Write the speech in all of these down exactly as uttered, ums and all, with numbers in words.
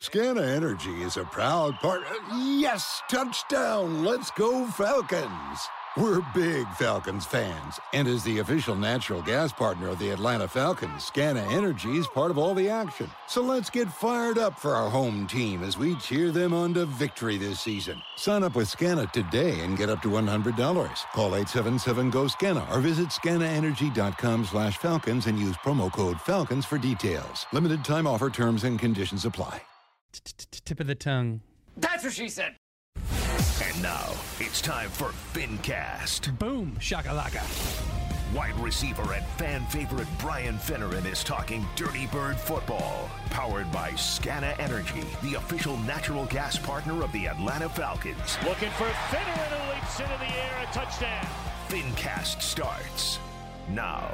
Scana Energy is a proud partner. Yes, touchdown! Let's go Falcons! We're big Falcons fans, and as the official natural gas partner of the Atlanta Falcons, Scana Energy is part of all the action. So let's get fired up for our home team as we cheer them on to victory this season. Sign up with Scana today and get up to one hundred dollars. Call eight seven seven, G O, SCANA or visit scanaenergy.com slash Falcons and use promo code Falcons for details. Limited time offer, terms and conditions apply. Tip of the tongue. That's what she said. And now, it's time for FinCast. Boom, shakalaka. Wide receiver and fan favorite Brian Finneran is talking Dirty Bird football. Powered by Scana Energy, the official natural gas partner of the Atlanta Falcons. Looking for Finneran, who leaps into the air, a touchdown. FinCast starts now.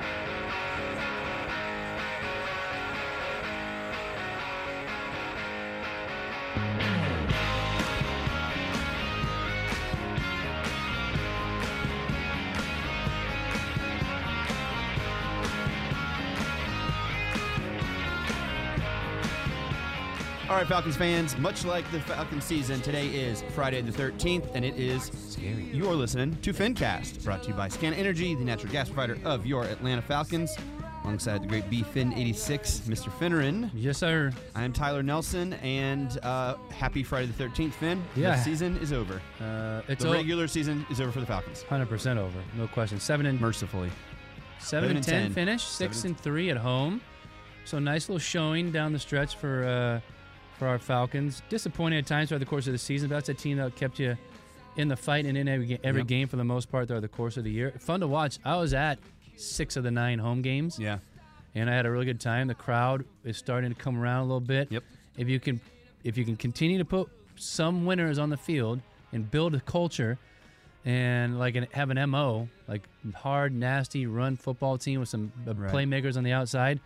All right, Falcons fans, much like the Falcons season, today is Friday the thirteenth, and it is scary. You are listening to FinCast, brought to you by Scana Energy, the natural gas provider of your Atlanta Falcons. Alongside the great B Fin eighty-six, Mister Finneran. Yes, sir. I am Tyler Nelson, and uh, happy Friday the thirteenth, Finn. Yeah. The season is over. Uh, it's the o- regular season is over for the Falcons. one hundred percent over, no question. Seven and Mercifully. seven and ten, ten. finish, six Seven and three at home. So nice little showing down the stretch for uh, for our Falcons. Disappointing at times throughout the course of the season, but that's a team that kept you in the fight and in every, ga- every Yep. game for the most part throughout the course of the year. Fun to watch. I was at six of the nine home games. Yeah. And I had a really good time. The crowd is starting to come around a little bit. Yep. If you can, if you can continue to put some winners on the field and build a culture, and like an, have an M O, like hard, nasty run football team with some uh, Right. playmakers on the outside.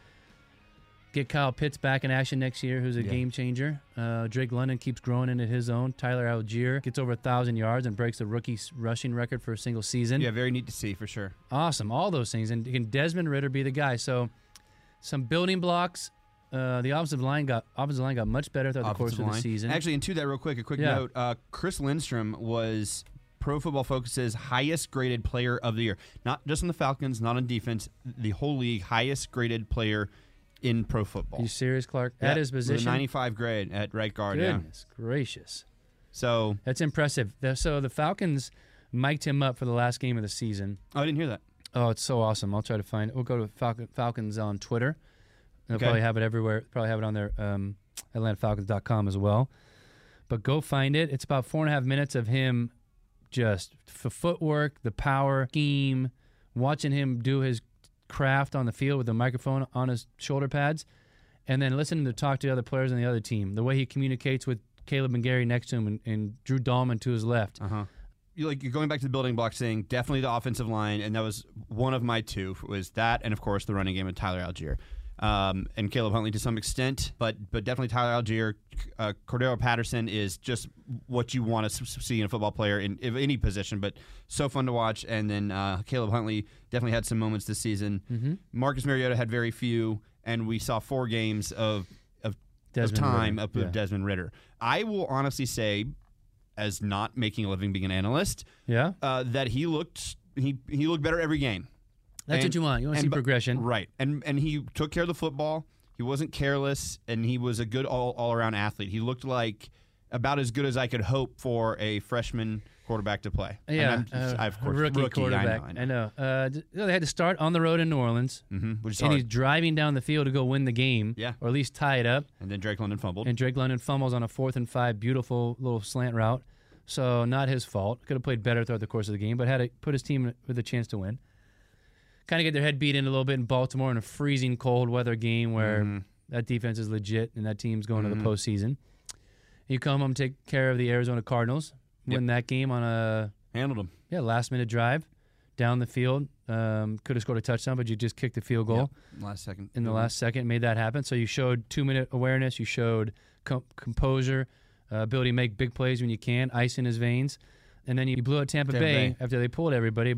Get Kyle Pitts back in action next year, who's a Yeah. game changer. Uh, Drake London keeps growing into his own. Tyler Algier gets over one thousand yards and breaks the rookie s- rushing record for a single season. Yeah, very neat to see, for sure. Awesome, all those things. And can Desmond Ritter be the guy? So some building blocks. Uh, the offensive line got offensive line got much better throughout the course Offensive of the line. season. Actually, and to that real quick, a quick Yeah. note. Uh, Chris Lindstrom was Pro Football Focus's highest graded player of the year. Not just on the Falcons, not on defense, the whole league highest graded player in pro football. Are you serious, Clark? Yeah, At his with a position? ninety-five grade at right guard. Yeah. Goodness gracious. So, That's impressive. The- So the Falcons mic'd him up for the last game of the season. oh, I didn't hear that. Oh, it's so awesome. I'll try to find it. We'll go to Falcon, Falcons on Twitter. They'll Okay. probably have it everywhere. Probably have it on their um, Atlanta Falcons dot com as well. But go find it. It's about four and a half minutes of him just f- footwork, the power, scheme, watching him do his craft on the field with the microphone on his shoulder pads, and then listening to talk to the other players on the other team. The way he communicates with Caleb and Gary next to him and, and Drew Dahlman to his left. Uh-huh. You like you're going back to the building block saying definitely the offensive line, and that was one of my two, was that, and of course the running game with Tyler Algier. Um, and Caleb Huntley to some extent, but but definitely Tyler Algier. Uh, Cordero Patterson is just what you want to see in a football player in, in any position, but so fun to watch. And then uh, Caleb Huntley definitely had some moments this season. Mm-hmm. Marcus Mariota had very few, and we saw four games of of, of Desmond time Ritter. up with Yeah. Desmond Ritter. I will honestly say, as not making a living being an analyst, Yeah? uh, that he looked he he looked better every game. That's And- what you want. You want to and see bu- progression. Right. And and he took care of the football. He wasn't careless, and he was a good all, all-around athlete. He looked like about as good as I could hope for a freshman quarterback to play. And Yeah, I'm- uh, I, of course, rookie, rookie, quarterback. I know. I know. Uh, d- they had to start on the road in New Orleans, Mm-hmm. Which is and he's hard. driving down the field to go win the game, Yeah. or at least tie it up. And then Drake London fumbled. And Drake London fumbles on a fourth and five, beautiful little slant route. So not his fault. Could have played better throughout the course of the game, but had to put his team with a chance to win. Kind of get their head beat in a little bit in Baltimore in a freezing cold weather game where Mhm. that defense is legit and that team's going Mhm. to the postseason. You come home, take care of the Arizona Cardinals, win that game on a Handled him. yeah last minute drive down the field. Um, could have scored a touchdown, but you just kicked the field goal Yep. Last second. in the Mhm. last second, made that happen. So you showed two minute awareness, you showed com- composure, uh, ability to make big plays when you can, ice in his veins, and then you blew out Tampa, Tampa Bay, Bay. after they pulled everybody, but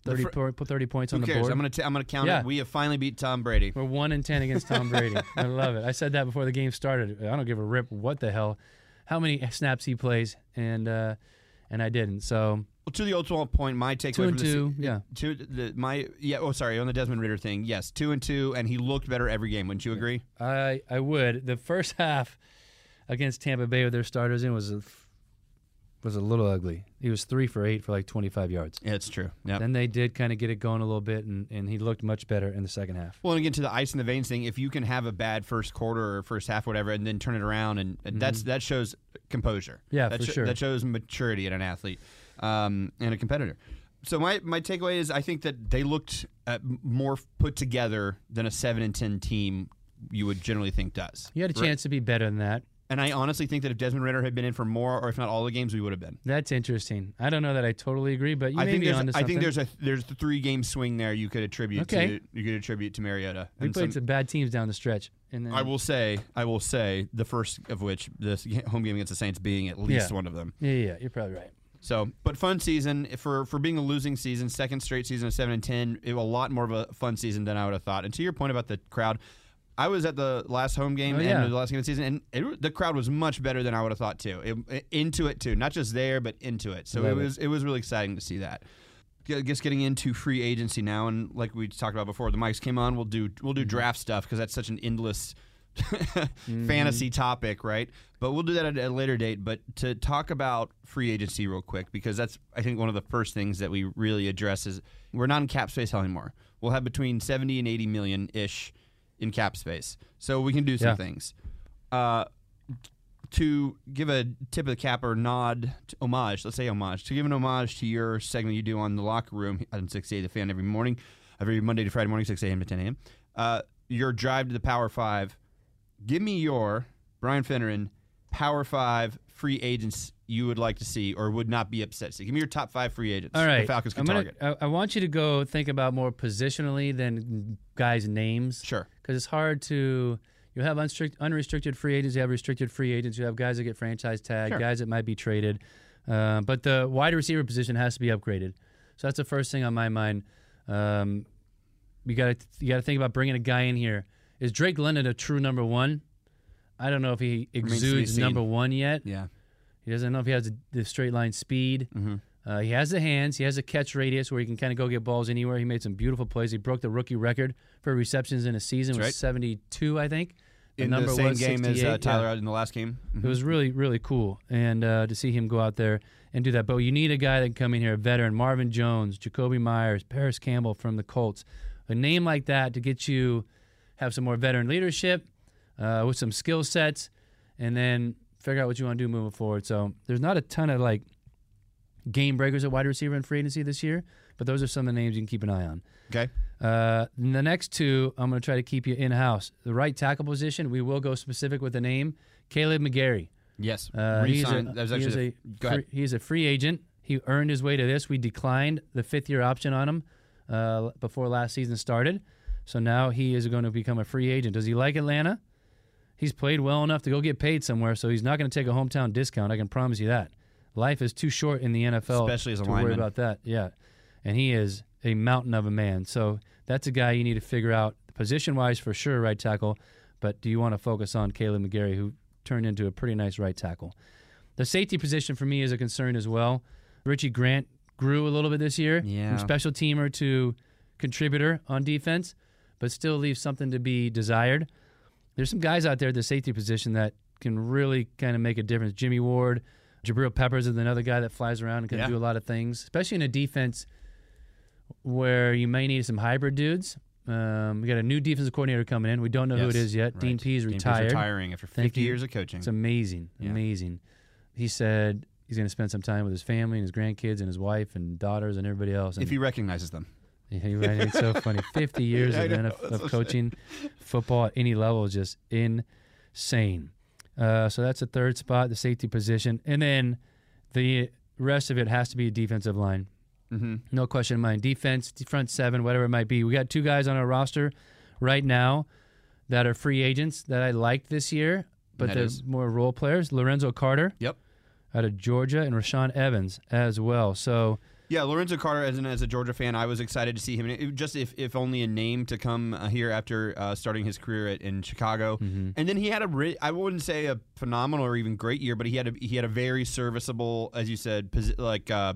thirty, fr- po- put thirty points Who on the cares? board. I'm gonna t- I'm gonna count Yeah. it. We have finally beat Tom Brady. We're one and ten against Tom Brady. I love it. I said that before the game started. I don't give a rip what the hell, how many snaps he plays, and uh, and I didn't. So Well, to the ultimate point, my takeaway two from and the two, se- yeah. To the my yeah. Oh, sorry. On the Desmond Ridder thing, yes, two and two, and he looked better every game. Wouldn't you agree? I I would. The first half against Tampa Bay with their starters in was a, was a little ugly. He was three for eight for like twenty-five yards. Yeah, it's true. Yeah. Then they did kind of get it going a little bit, and, and he looked much better in the second half. Well, and again, to the ice in the veins thing, if you can have a bad first quarter or first half, whatever, and then turn it around, and, and that's that shows composure. Yeah, that for sure. That shows maturity in an athlete um, and a competitor. So my, my takeaway is I think that they looked uh, more put together than a seven and ten team you would generally think does. You had a chance to be better than that. And I honestly think that if Desmond Ridder had been in for more, or if not all the games, we would have been. That's interesting. I don't know that I totally agree, but you I may think be there's onto I something. think there's a there's the three game swing there you could attribute Okay. to you could attribute to Mariota. we And played some- some bad teams down the stretch. And then, I will say, I will say, the first of which, this home game against the Saints being at least Yeah. one of them. Yeah, yeah, you're probably right. So, but fun season for for being a losing season, second straight season of seven and ten. It was a lot more of a fun season than I would have thought. And to your point about the crowd, I was at the last home game Oh, and yeah. the last game of the season, and it, the crowd was much better than I would have thought too. It, into it too, not just there, but into it. So Love it it. was it was really exciting to see that. I guess getting into free agency now, and like we talked about before, the mics came on. We'll do we'll do draft stuff because that's such an endless fantasy topic, right? But we'll do that at a later date. But to talk about free agency real quick, because that's I think one of the first things that we really address is we're not in cap space anymore. We'll have between seventy and eighty million ish in cap space, so we can do some Yeah. things. Uh, to give a tip of the cap or nod, to homage, let's say homage, to give an homage to your segment you do on the locker room on six eighty The Fan every morning, every Monday to Friday morning, six a.m. to ten a.m. Uh, your drive to the Power Five. Give me your, Brian Finneran, Power Five free agents you would like to see or would not be upset to see. Give me your top five free agents All right. the Falcons can I'm gonna, target. I, I want you to go think about more positionally than guys' names. Sure. Because it's hard to. You have unstrict, unrestricted free agents. You have restricted free agents. You have guys that get franchise tag, Sure. guys that might be traded. Uh, but the wide receiver position has to be upgraded. So that's the first thing on my mind. Um, you got to you got to think about bringing a guy in here. Is Drake London a true number one? I don't know if he Remains to be exudes seen. number one yet. Yeah. He doesn't know if he has the, the straight line speed. Mm-hmm. Uh, he has the hands. He has a catch radius where he can kind of go get balls anywhere. He made some beautiful plays. He broke the rookie record for receptions in a season. It was That's right. seventy-two, I think. The In number the same was game as uh, sixty-eight. Tyler Yeah. in the last game. It was really, really cool, and uh, to see him go out there and do that. But you need a guy that can come in here, a veteran, Marvin Jones, Jacoby Myers, Paris Campbell from the Colts. A name like that to get you have some more veteran leadership uh, with some skill sets, and then figure out what you want to do moving forward. So there's not a ton of like game breakers at wide receiver in free agency this year, but those are some of the names you can keep an eye on. Okay. Uh, the next two, I'm going to try to keep you in-house. The right tackle position, we will go specific with the name, Caleb McGarry. Yes. Uh, he's a, Re-signed. That was he is actually a the- go ahead. free, he's a free agent. He earned his way to this. We declined the fifth-year option on him uh, before last season started. So now he is going to become a free agent. Does he like Atlanta? He's played well enough to go get paid somewhere, so he's not going to take a hometown discount. I can promise you that. Life is too short in the N F L Especially as a to worry lineman. about that. Yeah, and he is a mountain of a man. So that's a guy you need to figure out position-wise for sure, right tackle. But do you want to focus on Caleb McGarry, who turned into a pretty nice right tackle? The safety position for me is a concern as well. Richie Grant grew a little bit this year Yeah. from special teamer to contributor on defense, but still leaves something to be desired. There's some guys out there at the safety position that can really kind of make a difference. Jimmy Ward, Jabril Peppers is another guy that flies around and can Yeah. do a lot of things, especially in a defense where you may need some hybrid dudes. Um, we got a new defensive coordinator coming in. We don't know who Yes, it is yet. right. Dean Pease Dean Pease retired. retiring after Thank fifty you. years of coaching. It's amazing, Yeah. amazing. He said he's going to spend some time with his family and his grandkids and his wife and daughters and everybody else. And If he recognizes them. yeah, you're right. It's so funny. fifty years I of, know, N F- that's of what I'm coaching football at any level is just insane. Uh, so that's the third spot, the safety position. And then the rest of it has to be a defensive line. Mm-hmm. No question in mind. Defense, front seven, whatever it might be. We got two guys on our roster right now that are free agents that I liked this year, but That they're is? more role players. Lorenzo Carter Yep. out of Georgia and Rashawn Evans as well. So Yeah, Lorenzo Carter, as, an, as a Georgia fan, I was excited to see him. It, just if, if only a name to come uh, here after uh, starting his career at, in Chicago. Mm-hmm. And then he had a, re- I wouldn't say a phenomenal or even great year, but he had a, he had a very serviceable, as you said, posi- like, uh,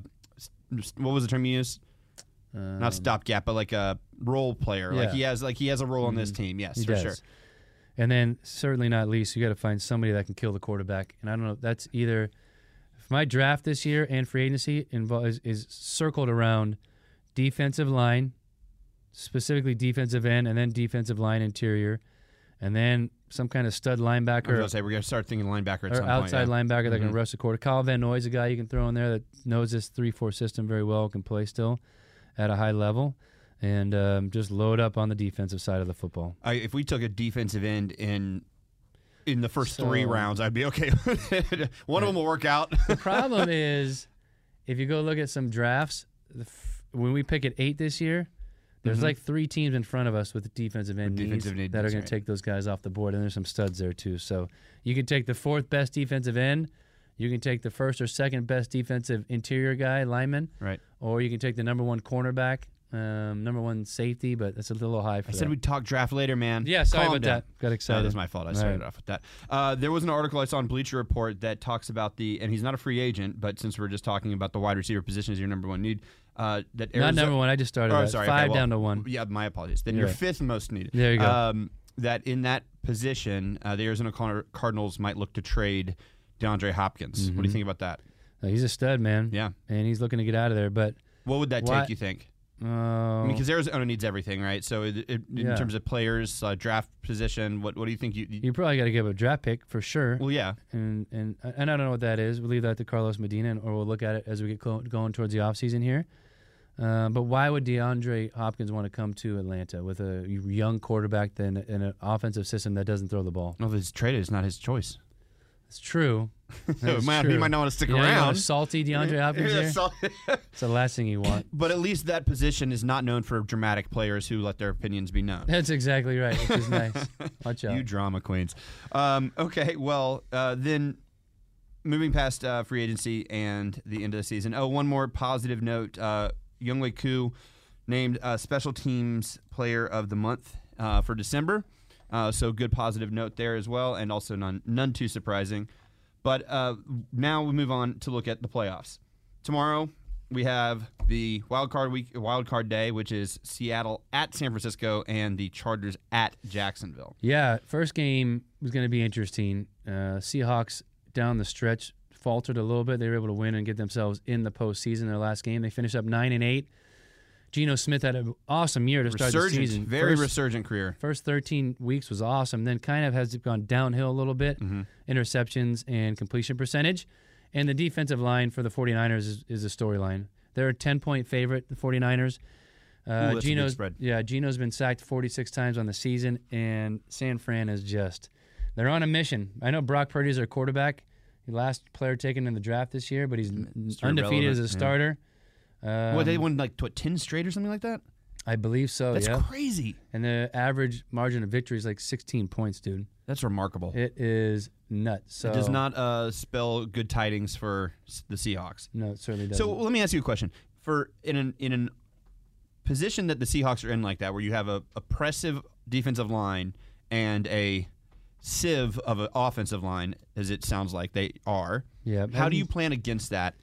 what was the term you used? Um, Not stopgap, but like a role player. Yeah. Like he has like he has a role on this Mm-hmm. team, yes, He for does. sure. And then, certainly not least, you got to find somebody that can kill the quarterback. And I don't know, that's either if my draft this year and free agency invo- is, is circled around defensive line, specifically defensive end, and then defensive line interior, and then some kind of stud linebacker. I was going to say, we're going to start thinking linebacker at or some outside point. Yeah. linebacker that Mm-hmm. can rush the quarter. Kyle Van Noy's a guy you can throw in there that knows this three four system very well, can play still at a high level. And um, just load up on the defensive side of the football. I, if we took a defensive end in in the first So- three rounds, I'd be okay with it. One of them will work out. The problem is, if you go look at some drafts, the f- when we pick at eight this year, there's Mhm. like three teams in front of us with defensive end With defensive needs need that are needs, going right. to take those guys off the board, and there's some studs there too. So you can take the fourth best defensive end, you can take the first or second best defensive interior guy, lineman, Right. or you can take the number one cornerback, um, number one safety, but that's a little high for I said that. we'd talk draft later, man. Yeah, sorry Calm about down. that. Got excited. No, that's my fault. I started Right. off with that. Uh, there was an article I saw on Bleacher Report that talks about the, and he's not a free agent, but since we're just talking about the wide receiver position as your number one need, uh, that Arizona, Not number one. I just started Oh, that. sorry, Five okay, well, down to one. Yeah, my apologies. Then You're your right. fifth most needed. There you go. Um, that in that position, uh, the Arizona Car- Cardinals might look to trade DeAndre Hopkins. What do you Mhm. think about that? Uh, he's a stud, man. Yeah. And he's looking to get out of there, but What would that Why- take, you think? uh, I mean, because Arizona needs everything, right? So, it, it, in Yeah. terms of players, uh, draft position, what what do you think? You, you you probably got to give a draft pick for sure. well, yeah, and and and I don't know what that is. We'll leave that to Carlos Medina, and, or we'll look at it as we get clo- going towards the offseason here. Uh, but why would DeAndre Hopkins want to come to Atlanta with a young quarterback than in an offensive system that doesn't throw the ball? well, if it's traded, it's not his choice. It's true. So It's might, he true. might not want to stick You know, you around. want salty DeAndre Hopkins Yeah, here? so- It's the last thing you want. but at least that position is not known for dramatic players who let their opinions be known. That's exactly right, which is nice. Watch out. You drama queens. Um, okay, well, uh, then moving past uh, free agency and the end of the season. Oh, one more positive note. Uh, Younghoe Koo named uh, Special Teams Player of the Month uh, for December. Uh, so good positive note there as well, and also none, none too surprising. But uh, now we move on to look at the playoffs. Tomorrow we have the wild card week, wild card day, which is Seattle at San Francisco and the Chargers at Jacksonville. Yeah, first game was going to be interesting. Uh, Seahawks down the stretch faltered a little bit. They were able to win and get themselves in the postseason. Their last game, they finished up nine and eight. Geno Smith had an awesome year to start Resurgent, the season. very first, resurgent career. First thirteen weeks was awesome. Then kind of has gone downhill a little bit. Mm-hmm. Interceptions and completion percentage. And the defensive line for the 49ers is, is a storyline. They're a ten-point favorite, the 49ers. Uh, Ooh, that's a big Geno's, spread. Yeah, Geno's been sacked forty-six times on the season, and San Fran is just – they're on a mission. I know Brock Purdy's their quarterback. The last player taken in the draft this year, but he's Mister undefeated as a Irrelevant, yeah. starter. Um, what, they won like what, ten straight or something like that? I believe so, That's yeah. crazy. And the average margin of victory is like sixteen points, dude. That's remarkable. It is nuts. So It does not uh, spell good tidings for s- the Seahawks. No, it certainly doesn't. So let me ask you a question. For in an in an position that the Seahawks are in like that, where you have a oppressive defensive line and a sieve of an offensive line, as it sounds like they are. yeah. How do and- you plan against that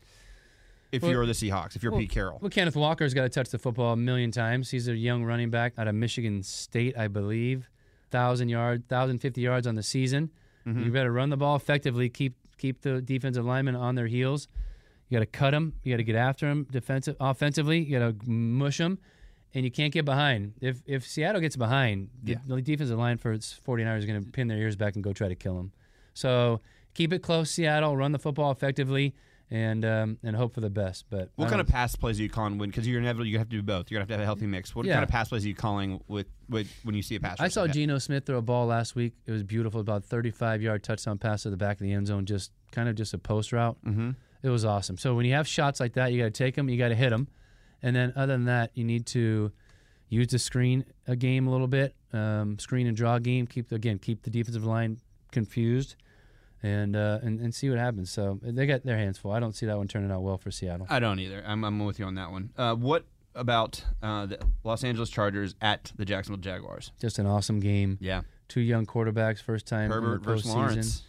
if Well- you're the Seahawks, if you're well, Pete Carroll? Well, Kenneth Walker's got to touch the football a million times. He's a young running back out of Michigan State, I believe. Thousand yard, thousand fifty yards on the season. Mm-hmm. You better run the ball effectively. Keep keep the defensive linemen on their heels. You got to cut them. You got to get after them defensive, offensively. You got to mush them, and you can't get behind. If if Seattle gets behind, the, Yeah. the defensive line for its 49ers is going to pin their ears back and go try to kill them. So keep it close, Seattle. Run the football effectively, and um, and hope for the best. But What I kind of don't- pass plays are you calling when? Because you're inevitably you have to do both. You're gonna have to have a healthy mix. What Yeah. kind of pass plays are you calling with, with when you see a pass? I rush saw like that? Geno Smith throw a ball last week. It was beautiful, about thirty-five yard touchdown pass to the back of the end zone, just kind of just a post route. Mm-hmm. It was awesome. So when you have shots like that, you got to take them, you got to hit them, and then other than that, you need to use the screen a game a little bit, um, screen and draw game. Keep again keep the defensive line confused, and uh, and and see what happens. So they got their hands full. I don't see that one turning out well for Seattle. I don't either. I'm I'm with you on that one. Uh, what about uh, the Los Angeles Chargers at the Jacksonville Jaguars? Just an awesome game. Yeah. Two young quarterbacks, first time Herbert in the versus postseason. Lawrence.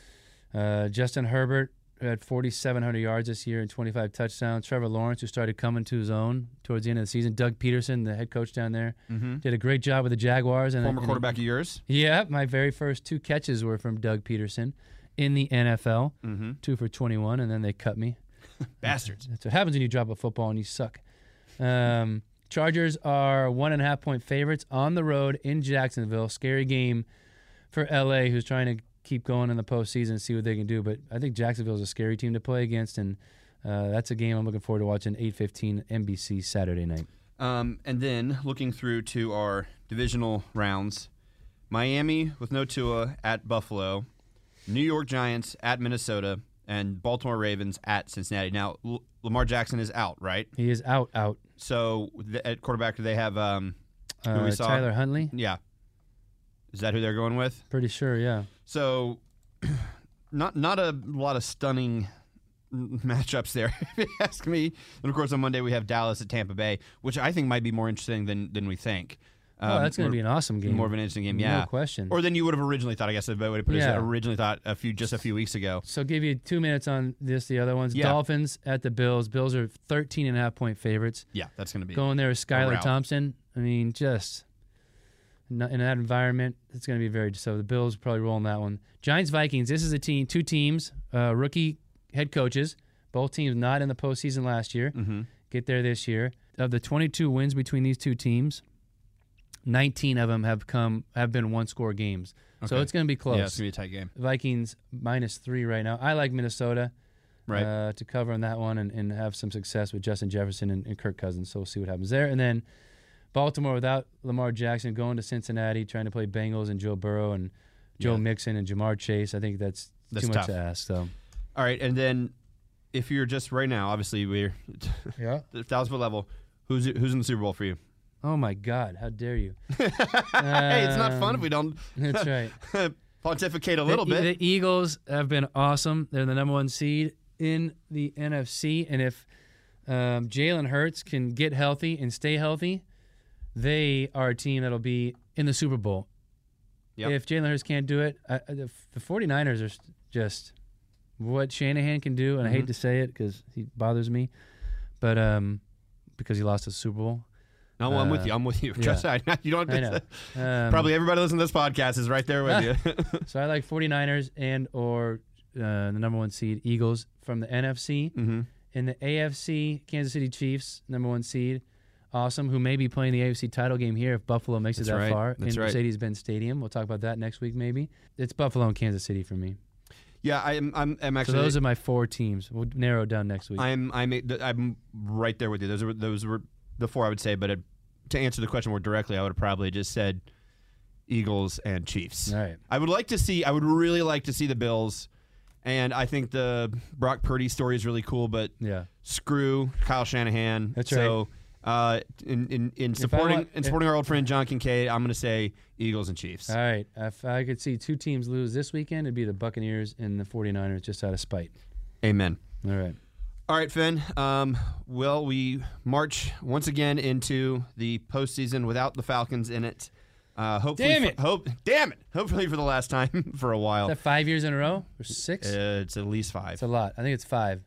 Uh, Justin Herbert had forty-seven hundred yards this year and twenty-five touchdowns. Trevor Lawrence, who started coming to his own towards the end of the season. Doug Peterson, the head coach down there, Mm-hmm. did a great job with the Jaguars. And Former and quarterback of yours. Yeah, my very first two catches were from Doug Peterson in the N F L. Mm-hmm. Two for twenty-one, and then they cut me. Bastards. That's what happens when you drop a football and you suck. Um, Chargers are one and a half point favorites on the road in Jacksonville. Scary game for L A, who's trying to keep going in the postseason and see what they can do. But I think Jacksonville is a scary team to play against, and uh, that's a game I'm looking forward to watching. eight fifteen N B C Saturday night. Um, and then looking through to our divisional rounds, Miami with no Tua at Buffalo, New York Giants at Minnesota, and Baltimore Ravens at Cincinnati. Now, L- Lamar Jackson is out, right? He is out, out. So th- at quarterback, do they have um, who Uh, we saw? Tyler Huntley? Yeah. Is that who they're going with? Pretty sure, yeah. So not not a lot of stunning matchups there, if you ask me. And, of course, on Monday we have Dallas at Tampa Bay, which I think might be more interesting than, than we think. Oh, Um, that's going to more- be an awesome game. More of an interesting game, yeah. No question. Or than you would have originally thought, I guess, if I would have put it Yeah. originally thought a few just a few weeks ago. So give you two minutes on this, the other ones. Yeah. Dolphins at the Bills. Bills are thirteen and a half point favorites. Yeah, that's going to be Going there with Skylar rout. Thompson. I mean, just in in that environment, it's going to be very. So the Bills probably rolling that one. Giants Vikings. This is a team, two teams, uh, rookie head coaches. Both teams not in the postseason last year. Mm-hmm. Get there this year. Of the twenty-two wins between these two teams, nineteen of them have come have been one score games. So Okay. it's going to be close. Yeah, it's going to be a tight game. Vikings minus three right now. I like Minnesota Right. uh, to cover on that one and, and have some success with Justin Jefferson and, and Kirk Cousins. So we'll see what happens there. And then Baltimore without Lamar Jackson going to Cincinnati, trying to play Bengals and Joe Burrow and Joe Yeah. Mixon and Jamar Chase. I think that's, That's too much tough. to ask. So All right, and then if you're just right now, obviously we're yeah. the thousand foot level. Who's who's in the Super Bowl for you? Oh my God! How dare you? Hey, it's not fun if we don't That's right. pontificate a little the, bit. The Eagles have been awesome. They're the number one seed in the N F C, and if um, Jalen Hurts can get healthy and stay healthy, they are a team that'll be in the Super Bowl. Yep. If Jalen Hurts can't do it, I, I- the, the 49ers are just what Shanahan can do, and I hate Mhm. to say it because he bothers me, but um, because he lost the Super Bowl. No, I'm with uh, you. I'm with you. yeah. Trust me. You don't I have know. to. Um, Probably everybody listening to this podcast is right there with you. So I like 49ers and or uh, the number one seed Eagles from the N F C. mm-hmm. In the A F C, Kansas City Chiefs, number one seed, awesome, who may be playing the A F C title game here if Buffalo makes That's it that right. far That's in right. Mercedes-Benz Stadium. We'll talk about that next week maybe. It's Buffalo and Kansas City for me. Yeah, I'm. I'm, I'm So actually. those are my four teams. We'll narrow it down next week. I'm. I'm. I'm right there with you. Those are. Those were the four I would say. But it, to answer the question more directly, I would have probably just said Eagles and Chiefs. All right. I would like to see. I would really like to see the Bills, and I think the Brock Purdy story is really cool. But Yeah. screw Kyle Shanahan. That's so, uh, in in, in supporting want- in supporting our old friend John Kincaid, I'm going to say Eagles and Chiefs. All right. If I could see two teams lose this weekend, it'd be the Buccaneers and the 49ers just out of spite. Amen. All right. All right, Finn. Um, well, we march once again into the postseason without the Falcons in it. Uh, hopefully, Damn for- it. hope, damn it! Hopefully for the last time for a while. Is that five years in a row or six? Uh, it's at least five. It's a lot. I think it's five.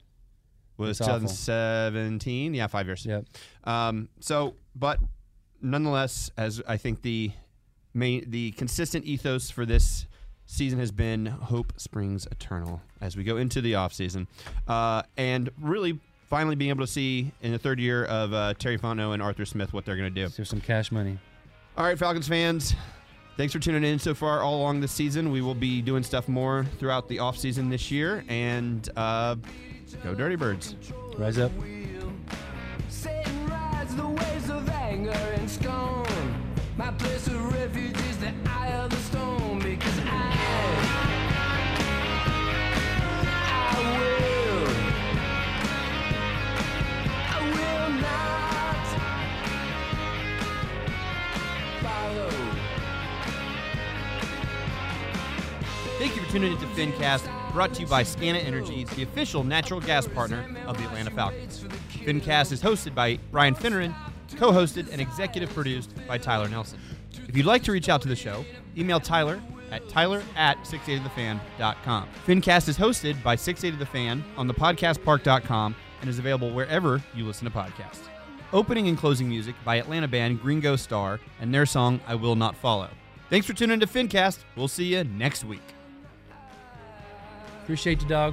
Was it's awful. twenty seventeen? Yeah, five years. Yep. Um, so, but nonetheless, as I think the main, the consistent ethos for this season has been hope springs eternal as we go into the offseason. Uh, and really finally being able to see in the third year of uh, Terry Fontenot and Arthur Smith what they're going to do. There's some cash money. All right, Falcons fans, thanks for tuning in so far all along this season. We will be doing stuff more throughout the offseason this year. And uh, go Dirty Birds. Rise up. Satan rides the waves of anger and scorn. My place of refuge is the eye of the storm, because I, I will, I will not follow. Thank you for tuning into FinCast. brought to you by Scana Energy, the official natural gas partner of the Atlanta Falcons. FinCast is hosted by Brian Finneran, co-hosted and executive produced by Tyler Nelson. If you'd like to reach out to the show, email Tyler at tyler at six eighty the fan dot com. FinCast is hosted by six eighty the fan on the podcast park dot com and is available wherever you listen to podcasts. Opening and closing music by Atlanta band Gringo Star and their song I Will Not Follow. Thanks for tuning in to FinCast. We'll see you next week. Appreciate you, dog.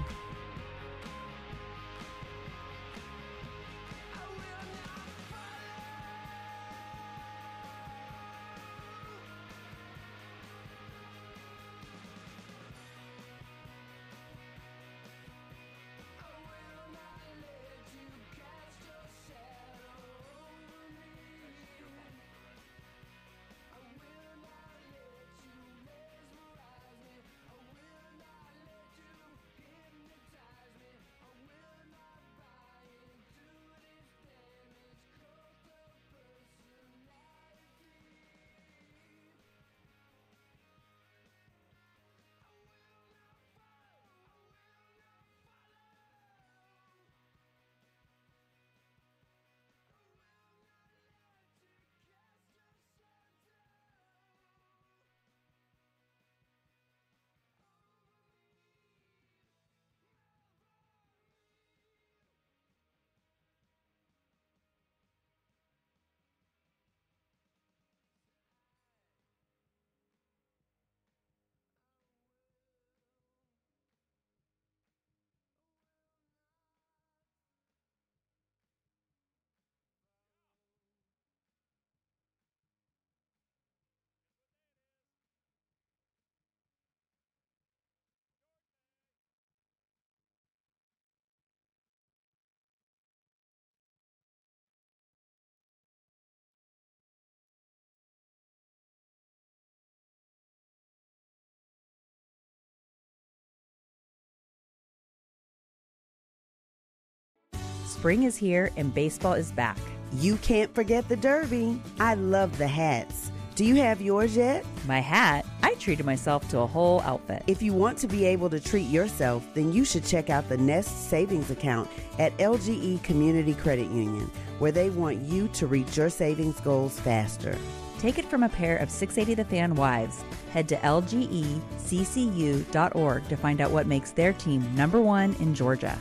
Spring is here and baseball is back. You can't forget the Derby. I love the hats. Do you have yours yet? My hat? I treated myself to a whole outfit. If you want to be able to treat yourself, then you should check out the Nest Savings Account at L G E Community Credit Union, where they want you to reach your savings goals faster. Take it from a pair of six eighty The Fan wives. Head to L G E C C U dot org to find out what makes their team number one in Georgia.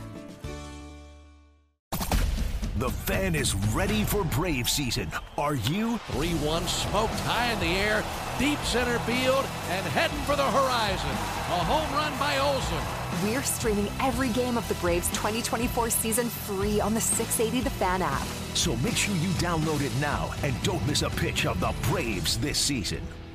The Fan is ready for Brave season. Are you? three one smoked high in the air, deep center field, and heading for the horizon. A home run by Olsen. We're streaming every game of the Braves twenty twenty-four season free on the six eighty The Fan app. So make sure you download it now and don't miss a pitch of the Braves this season.